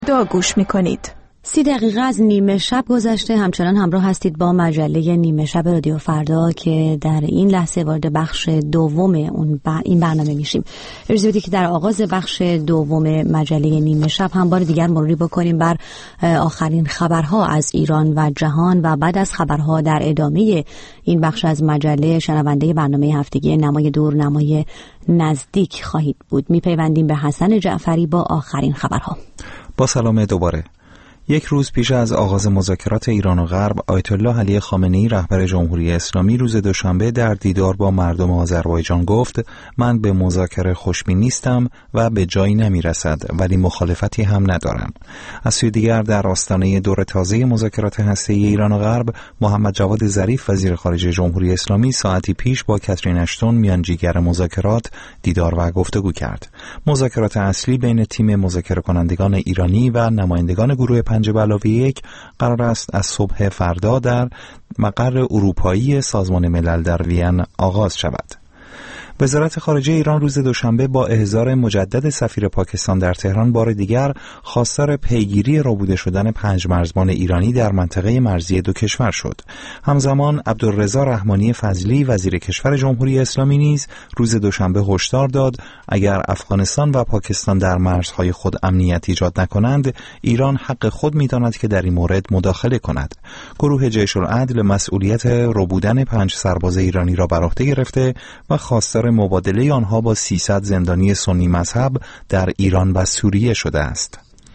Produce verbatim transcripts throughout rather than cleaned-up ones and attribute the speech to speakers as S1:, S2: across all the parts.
S1: فردا گوش میکنید.
S2: سی دقیقه از نیمه شب گذشته. همچنان همراه هستید با مجله نیمه شب رادیو فردا که در این لحظه وارد بخش دوم اون ب... این برنامه میشیم. اجازه بدید که در آغاز بخش دوم مجله نیمه شب هم بار دیگر مروری بکنیم بر آخرین خبرها از ایران و جهان و بعد از خبرها در ادامه این بخش از مجله شنونده برنامه هفتگی نمای دور نمای نزدیک خواهید بود. میپیوندیم به حسن جعفری با آخرین خبرها.
S3: با سلام دوباره. یک روز پیش از آغاز مذاکرات ایران و غرب، آیت الله علی خامنه‌ای رهبر جمهوری اسلامی روز دوشنبه در دیدار با مردم آذربایجان گفت: من به مذاکره خوشبین نیستم و به جایی نمیرسد، ولی مخالفتی هم ندارم. از سوی دیگر در آستانه دور تازه مذاکرات هسته‌ای ایران و غرب، محمد جواد ظریف وزیر خارجه جمهوری اسلامی ساعتی پیش با کاترین اشتون میانجیگر مذاکرات دیدار و گفتگو کرد. مذاکرات اصلی بین تیم مذاکره کنندگان ایرانی و نمایندگان گروه پنج به علاوه یک قرار است از صبح فردا در مقر اروپایی سازمان ملل در وین آغاز شود. وزارت خارجه ایران روز دوشنبه با احضار مجدد سفیر پاکستان در تهران بار دیگر خواستار پیگیری ربوده شدن پنج مرزبان ایرانی در منطقه مرزی دو کشور شد. همزمان عبدالرضا رحمانی فضلی وزیر کشور جمهوری اسلامی نیز روز دوشنبه هشدار داد اگر افغانستان و پاکستان در مرزهای خود امنیت ایجاد نکنند، ایران حق خود می‌داند که در این مورد مداخله کند. گروه جیش العدل مسئولیت ربودن پنج سرباز ایرانی را بر عهده گرفته و خواستار مبادله آنها با سیصد زندانی سنی مذهب در ایران و سوریه شده است.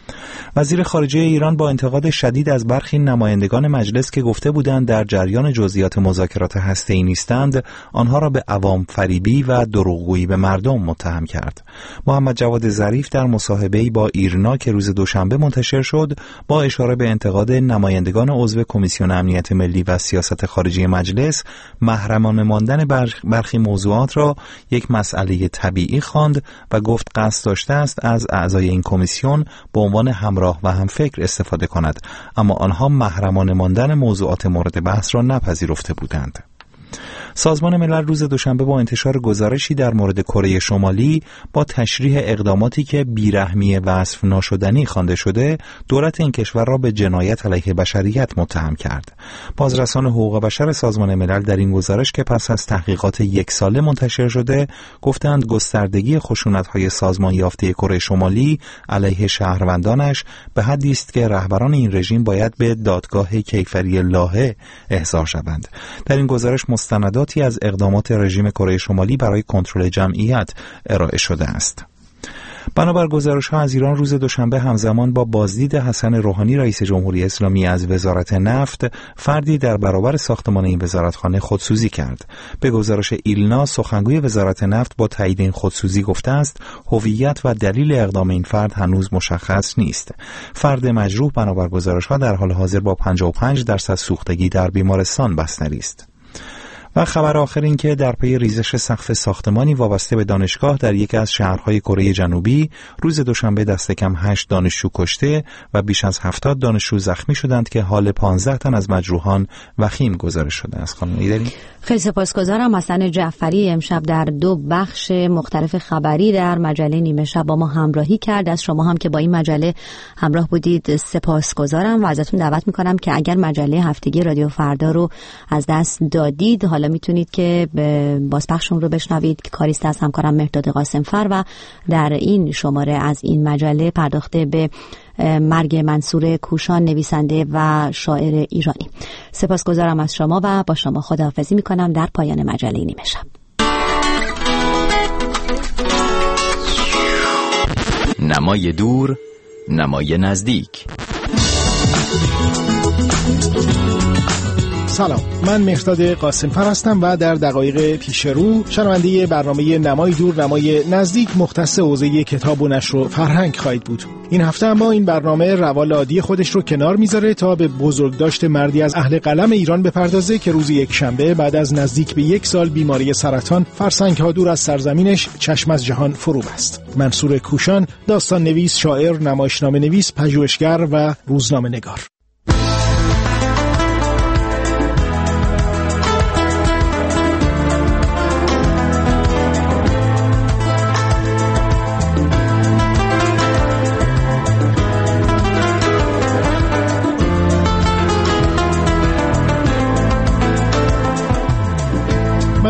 S3: وزیر خارجه ایران با انتقاد شدید از برخی نمایندگان مجلس که گفته بودند در جریان جزئیات مذاکرات هسته‌ای نیستند، آنها را به عوام فریبی و دروغگویی به مردم متهم کرد. محمد جواد ظریف در مصاحبه‌ای با ایرنا که روز دوشنبه منتشر شد، با اشاره به انتقاد نمایندگان عضو کمیسیون امنیت ملی و سیاست خارجی مجلس، محرمانه ماندن برخی موضوعات را یک مسئله طبیعی خواند و گفت قصد داشته است از اعضای این کمیسیون به عنوان همراه و همفکر استفاده کند، اما آنها محرمانه ماندن موضوعات مورد بحث را نپذیرفته بودند. سازمان ملل روز دوشنبه با انتشار گزارشی در مورد کره شمالی با تشریح اقداماتی که بیرحمی وصف ناشدنی خوانده شده، دولت این کشور را به جنایت علیه بشریت متهم کرد. بازرسان حقوق بشر سازمان ملل در این گزارش که پس از تحقیقات یک ساله منتشر شده، گفتند گستردگی خشونت‌های سازمان یافته کره شمالی علیه شهروندانش به حدی است که رهبران این رژیم باید به دادگاه کیفری لاهه احضار شوند. در این گزارش مستندات از اقدامات رژیم کره شمالی برای کنترل جمعیت ارائه شده است. بنابر گزارش‌ها از ایران روز دوشنبه همزمان با بازدید حسن روحانی رئیس جمهوری اسلامی از وزارت نفت، فردی در برابر ساختمان این وزارتخانه خودسوزی کرد. به گزارش ایلنا، سخنگوی وزارت نفت با تایید این خودسوزی گفته است هویت و دلیل اقدام این فرد هنوز مشخص نیست. فرد مجروح بنابر گزارش‌ها در حال حاضر با پنجاه و پنج درصد سوختگی در بیمارستان بستری است. و خبر آخر این که در پی ریزش سقف ساختمانی وابسته به دانشگاه در یکی از شهرهای کره جنوبی روز دوشنبه دست کم هشت دانشجو کشته و بیش از هفتاد دانشجو زخمی شدند که حال پانزده تن از مجروحان وخیم گزارش شده است. خانم ایدری،
S2: خیلی سپاسگزارم. حسن جعفری امشب در دو بخش مختلف خبری در مجله نیمه شب با ما همراهی کرد. از شما هم که با این مجله همراه بودید سپاسگزارم و ازتون دعوت میکنم که اگر مجله هفتگی رادیو فردا رو از دست دادید، حالا میتونید که بازپخشون رو بشنوید که کاریست از همکارم مهرداد قاسمفر و در این شماره از این مجله پرداخته به مرگ منصور کوشان، نویسنده و شاعر ایرانی. سپاسگزارم از شما و با شما خداحافظی میکنم در پایان مجله نیمه شب.
S4: نمای دور، نمای نزدیک.
S5: سلام، من مهرداد قاسمفر هستم و در دقایق پیش رو شنونده برنامه نمای دور نمای نزدیک مختص حوزه کتاب و نشر و فرهنگ خواهید بود. این هفته اما این برنامه روال عادی خودش رو کنار میذاره تا به بزرگداشت مردی از اهل قلم ایران بپردازه که روز یک شنبه بعد از نزدیک به یک سال بیماری سرطان فرسنگ‌ها دور از سرزمینش چشم از جهان فرو بست. منصور کوشان، داستان نویس، شاعر، نمایشنامه نویس، پژوهشگر و روزنامه نگار.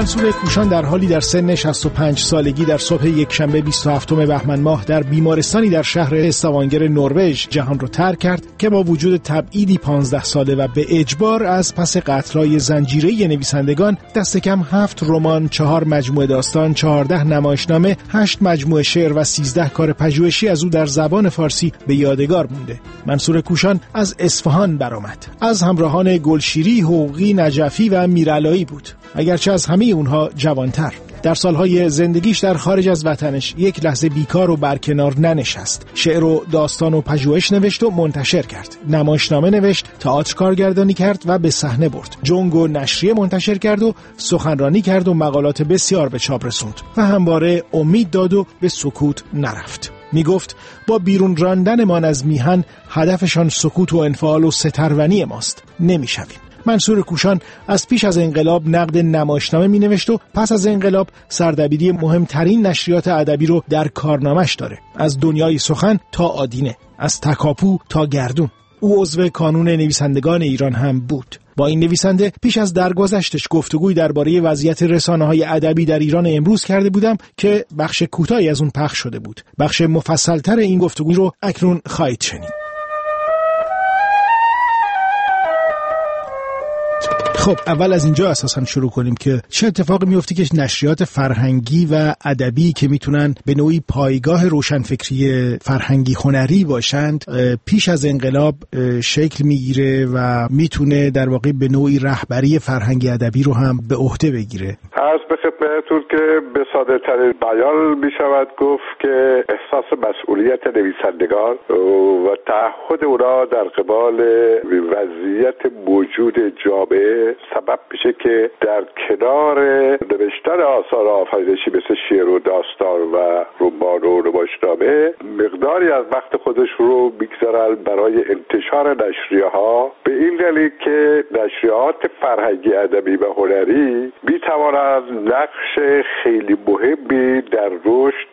S5: منصور کوشان در حالی در سن شصت و پنج سالگی در صبح یکشنبه بیست و هفتم بهمن ماه در بیمارستانی در شهر استوانگر نروژ جهان را ترک کرد که با وجود تبعیدی پانزده ساله و به اجبار از پس قتل‌های زنجیره‌ای نویسندگان دست کم هفت رمان، چهار مجموعه داستان، چهارده نمایشنامه، هشت مجموعه شعر و سیزده کار پژوهشی از او در زبان فارسی به یادگار مونده. منصور کوشان از اصفهان برآمد. از همراهان گلشیری، حقوقی، نجفی و میرعلایی بود، اگرچه از همه اونها جوانتر. در سالهای زندگیش در خارج از وطنش یک لحظه بیکار و برکنار ننشست. شعر و داستان و پژوهش نوشت و منتشر کرد. نمایشنامه نوشت، تئاتر کارگردانی کرد و به صحنه برد. جنگ و نشریه منتشر کرد و سخنرانی کرد و مقالات بسیار به چاپ رسوند و همواره امید داد و به سکوت نرفت. می گفت با بیرون راندنمان از میهن هدفشان سکوت و انفعال و سترونی ماست، نمی شویم. منصور کوشان از پیش از انقلاب نقد نمایشنامه می نوشت و پس از انقلاب سردبیری مهمترین نشریات ادبی رو در کارنامش داره، از دنیای سخن تا آدینه، از تکاپو تا گردون. او عضو کانون نویسندگان ایران هم بود. با این نویسنده پیش از درگذشتش گفتگوی درباره وضعیت رسانه‌های ادبی در ایران امروز کرده بودم که بخش کوتاهی از اون پخش شده بود. بخش مفصل‌تر این گفتگو رو اکنون خواهید شنید. خب اول از اینجا اساساً شروع کنیم که چه اتفاقی میفته که نشریات فرهنگی و ادبی که میتونن به نوعی پایگاه روشنفکری فرهنگی هنری باشند پیش از انقلاب شکل میگیره و میتونه در واقع به نوعی رهبری فرهنگی ادبی رو هم به عهده بگیره.
S1: از به خدمتتون که به ساده ترین بیان میشود گفت که احساس مسئولیت نویسندگان و تعهد اونا در قبال وضعیت موجود جامعه سبب میشه که در کنار نوشتن آثار آفرینشی مثل شعر و داستان و رمان و نمایشنامه مقداری از وقت خودش رو میگذارن برای انتشار نشریه ها، به این دلیل که نشریات فرهنگی ادبی و هنری میتوانند نقش خیلی مهمی در رشد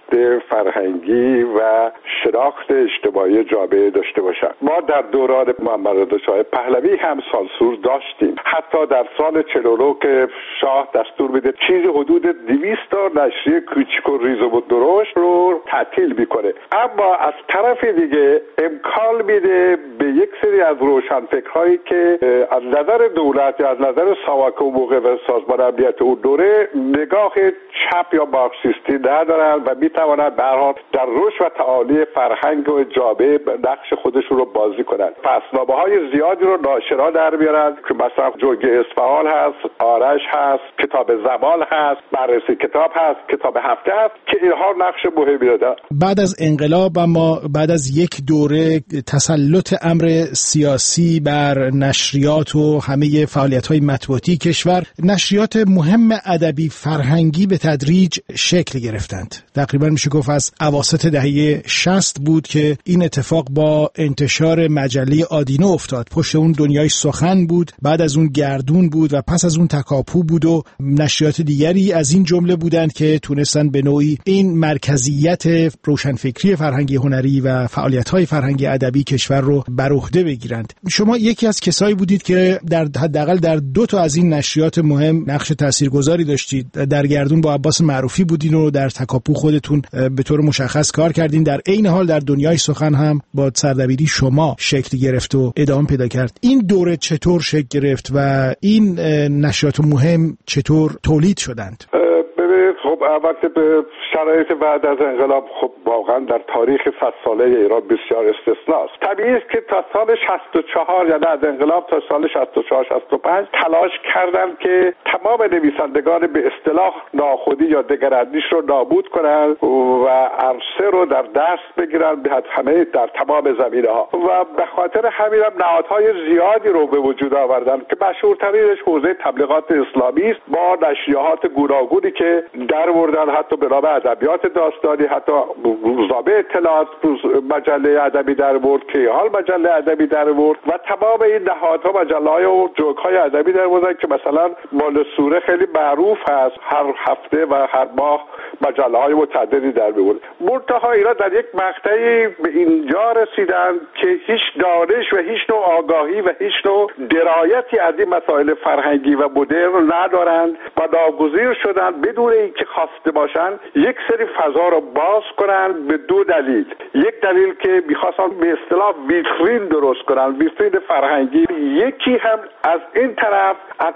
S1: فرهنگی و شناخت اجتماعی جامعه داشته باشند. ما در دوران محمد رضا شاه پهلوی هم سانسور داشتیم. حتی در سال چهل و نه که شاه دستور میده چیزی حدود دویست تا نشریه کوچیک و ریز و درشت رو تعطیل میکنه، اما از طرف دیگه امکان میده به یک سری از روشنفکرهایی که از نظر دولت یا از نظر ساواک و موقع و سازمان امنیت اون دوره نگاه چپ یا مارکسیستی ندارن و میتوانند به هر حال در رشد و تعالی فرهنگ و جامعه نقش خودشون رو بازی کنند. فصلنامه‌های زیادی رو ناشرا در میارن که مثلا جنگ اصفهان هست، آرش هست، کتاب زمان هست، بررسی کتاب هست، کتاب هفته هست که اینها نقش مهمی دارن.
S5: بعد از انقلاب اما بعد از یک دوره تسلط امر سیاسی بر نشریات و همه فعالیت‌های مطبوعاتی کشور، نشریات مهم ادبی فرهنگی به تدریج شکل گرفتند. تقریبا میشه گفت از اواسط دهه شصت بود که این اتفاق با انتشار مجله آدینه افتاد. پشت اون دنیای سخن بود، بعد از اون گردون بود و پس از اون تکاپو بود و نشریات دیگری از این جمله بودند که تونستن به نوعی این مرکزیت روشنفکری فرهنگی هنری و فعالیت‌های فرهنگی ادبی کشور رو بر عهده بگیرند. شما یکی از کسایی بودید که در حداقل در دو تا از این نشریات مهم نقش تاثیرگذاری داشتید. در گردون با عباس معروفی بودین و در تکاپو خودتون به طور مشخص کار کردین. در عین حال در دنیای سخن هم با سردبیری شما شکل گرفت و ادامه پیدا کرد. این دوره چطور شکل گرفت و این نشریات مهم چطور تولید شدند؟
S1: ببینید خب البته به شرایط بعد از انقلاب خب واقعا در تاریخ صد ساله ایران بسیار استثناست. طبیعی است که تا سال شصت و چهار یعنی از انقلاب تا سال شصت و چهار شصت و پنج تلاش کردن که تمام نویسندگان به اصطلاح ناخودی یا دگراندیش رو نابود کنند و عرصه رو در دست بگیرن به همه در تمام زمینه‌ها و به خاطر همین هم نهادهای زیادی رو به وجود آوردن که مشهورترینش حوزه تبلیغات اسلامی است با نشریات گوناگونی که در در آوردن، حتی به نام ادبیات داستانی، حتی روزنامه اطلاعات مجله ادبی در آورد، کیهان مجله ادبی در آورد و تمام این نهادها مجله‌های و جوک‌های ادبی در آوردن که مثلا مال سوره خیلی معروف هست، هر هفته و هر ماه مجله‌های متعددی در می‌آورد. منتها اینا در یک مقطعی به اینجا رسیدن که هیچ دانش و هیچ نوع آگاهی و هیچ نوع درایتی از این مسائل فرهنگی و مدرن ندارند و ناگزیر شدن بدون اینکه خواسته باشند یک سری فضا رو باز کنند به دو دلیل. یک دلیل که می‌خواستن به اصطلاح ویترین درست کنن، ویترین فرهنگی. یکی هم از این طرف از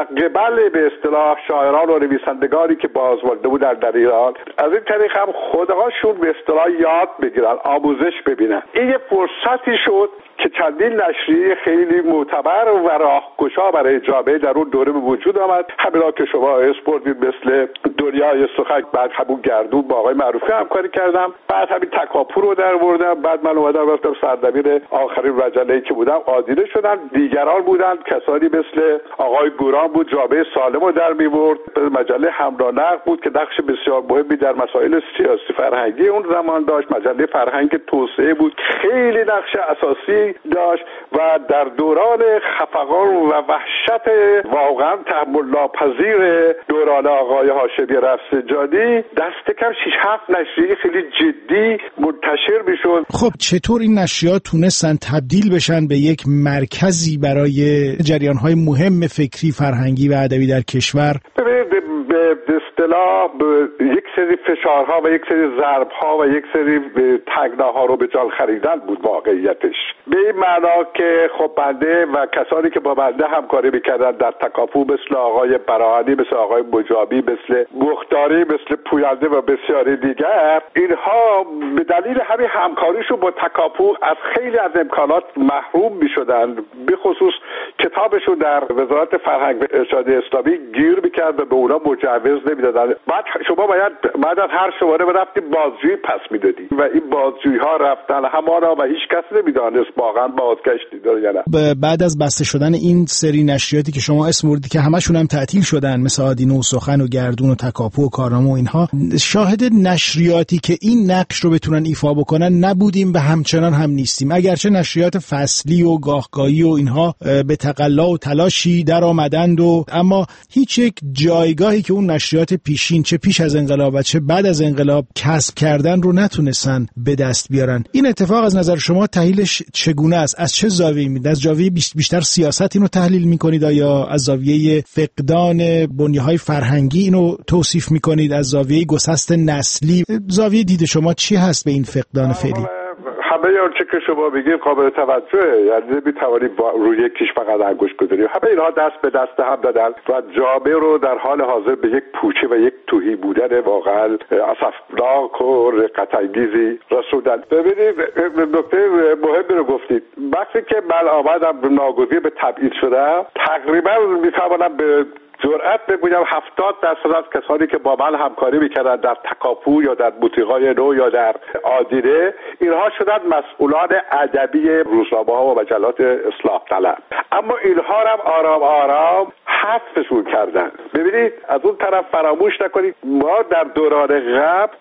S1: قبل به اصطلاح شاعران و نویسندگانی که بازمانده بودن در ایران، از این طریق هم خودهاشون به اصطلاح یاد بگیرن، آموزش ببینن. این یه فرصتی شد که چندین نشریه خیلی معتبر و راهگشا برای جامعه در اون دوره به وجود آمد. همینا که شما اسپوردید مثل دنیای سخن، بعد همون گردون با آقای معروفی همکاری کردم، بعد همین تکاپو رو در آوردم، بعد من اومدم رفتم سردبیر آخرین مجله‌ای که بودم آدینه شدم. دیگران بودن کسانی مثل آقای گوران بود، جامعه سالم رو در می‌برد. مجله همرانق بود که نقش بسیار مهمی در مسائل سیاسی فرهنگی اون زمان داشت. مجله فرهنگ توسعه بود، خیلی نقش اساسی داشت و در دوران خفقان و وحشت واقعا تحمل ناپذیر دوران آقای هاشمی رفسنجانی دست کم شش هفت نشریه خیلی جدی منتشر میشد.
S5: خب چطور این نشریات تونستن تبدیل بشن به یک مرکزی برای جریان‌های مهم فکری، فرهنگی و ادبی در کشور؟
S1: ببینید به اصطلاح یک سری فشارها و یک سری ضربها و یک سری تنگناها رو به جان خریدن بود واقعیتش. به این معنا که خب بنده و کسانی که با بنده همکاری میکردن در تکاپو مثل آقای براهنی، مثل آقای مجابی، مثل مختاری، مثل پوینده و بسیاری دیگر، اینها به دلیل همین همکاریشون با تکاپو از خیلی از امکانات محروم میشدن. به خصوص کتابشون در وزارت فرهنگ و ارشاد اسلامی گیر میکرد و به اونا مجوز نمیدادن. بعد شما باید بعد از هر شماره برفتید بازجویی پس میدادی و این بازجویی ها رفتن همانا و هیچ کس نمیدانست واقعا بازگشتی داره یا نه.
S5: بعد از بسته شدن این سری نشریاتی که شما اسم بردید که همشون هم تعطیل شدن، مثل آدینه و سخن و گردون و تکاپو و کارنامه و اینها، شاهد نشریاتی که این نقش رو بتونن ایفا بکنن نبودیم و همچنان هم نیستیم. اگرچه نشریات فصلی و گاهگاهی و اینها به تقلا و تلاشی در آمدند و اما هیچ یک جایگاهی که اون نشریات پیشین چه پیش از انقلاب و چه بعد از انقلاب کسب کردن رو نتونستن به دست بیارن. این اتفاق از نظر شما تحلیلش چگونه است؟ از چه زاویه‌ای می‌بینید؟ از زاویه بیشتر سیاست اینو تحلیل می‌کنید یا از زاویه فقدان بنیه‌های فرهنگی اینو توصیف می‌کنید؟ از زاویه گسست نسلی زاویه دید شما چی هست به این فقدان فعلی؟
S1: همه آنچه که شما بگید قابل توجهه، یعنی نمی‌توانید روی یکیش فقط انگشت بزنید. همه اینها دست به دست هم دادن و جامعه رو در حال حاضر به یک پوچه و یک تهی بودن واقعا اسفناک و رقت‌انگیزی رسوندن. ببینید نکته مهمی رو گفتید. وقتی که من آمدم ناگزیر به تبعید شدم، تقریبا می‌توانم به جرأت بگویم هفتاد درصد از کسانی که با من همکاری میکردن در تکاپو یا در بوتیقای نو یا در آدینه، اینها شدن مسئولان ادبی روزنامه‌ها و مجلات اصلاح طلب. اما اینها هم آرام آرام حذفشون کردن. ببینید از اون طرف فراموش نکنید ما در دوران قبل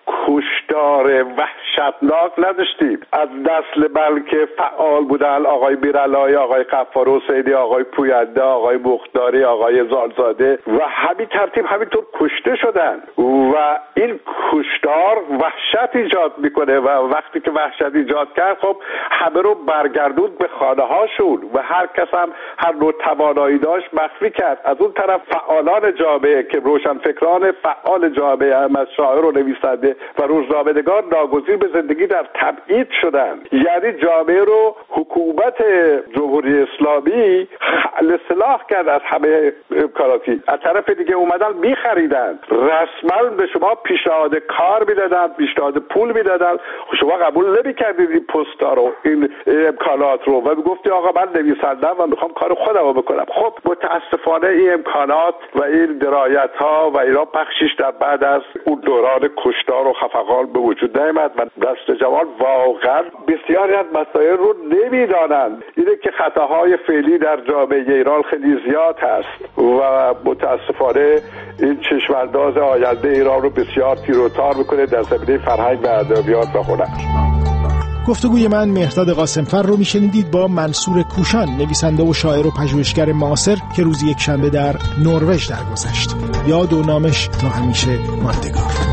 S1: کشتار وحشتناک نداشتیم. از نسل بلکه فعال بودن آقای میرعلایی، آقای غفار حسینی، آقای پوینده، آقای مختاری، آقای زالزاده و همین ترتیب همینطور کشته شدن و این کشتار وحشت ایجاد میکنه و وقتی که وحشت ایجاد کرد خب همه رو برگردوند به خانه هاشون و هر کس هم هر نوع توانایی داشت مخفی کرد. از اون طرف فعالان جامعه که روشنفکران فعال جامعه هم از شاعر و نویسنده و روزنامه‌نگار ناگزیر به زندگی در تبعید شدن. یعنی جامعه رو حکومت جمهوری اسلامی اصلاح کرد از همه امکاناتی. از طرف دیگه اومدن میخریدن، رسما به شما پیشنهاد کار میدادن، پیشنهاد پول میدادن، شما قبول نمیکردید این پستا رو، این امکانات رو و میگفتی آقا من نویسندم و میخوام کار خودم رو بکنم. خب متاسفانه این امکانات و این درایت ها و اینا بخشش در بعد از اون دوران کشتار و خفقان به وجود نیامد و دست جوان واقعا بسیاری از مسائل رو نمیدانند. اینه که خطاهای فعلی در جامعه ایران خیلی زیاد هست و متاسفانه این چشمانداز آینده ایران رو بسیار تیر و تار میکنه در زمینه فرهنگ و ادبیات و هنر.
S5: گفتگوی من مهرداد قاسمفر رو میشنیدید با منصور کوشان، نویسنده و شاعر و پژوهشگر معاصر که روز یک شنبه در نروژ درگذشت. یاد و نامش تا همیشه ماندگار.